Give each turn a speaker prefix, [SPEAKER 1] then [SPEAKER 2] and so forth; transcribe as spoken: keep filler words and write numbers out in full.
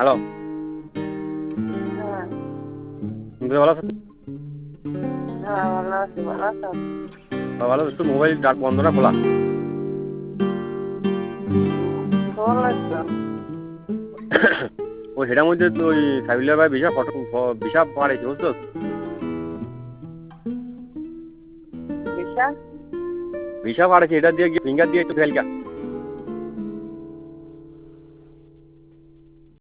[SPEAKER 1] Hello,
[SPEAKER 2] হ্যাঁ,
[SPEAKER 1] তুমি ভালো আছো?
[SPEAKER 2] হ্যাঁ, ভালো আছি, ভালো আছো?
[SPEAKER 1] হ্যাঁ, ভালো। একটু মোবাইল ডাক বন্ধ না খোলা?
[SPEAKER 2] খোলা তো।
[SPEAKER 1] ওই সেটার মধ্যে তো ওই সাইবুল্লাহ ভাই ভিসা ফটো ভিসা পাড়াইছে বুঝছো?
[SPEAKER 2] দিশা?
[SPEAKER 1] ভিসা পাড়াইছে, এটা দিয়ে গিয়ে ফিঙ্গার দিয়ে একটু ফেলকা।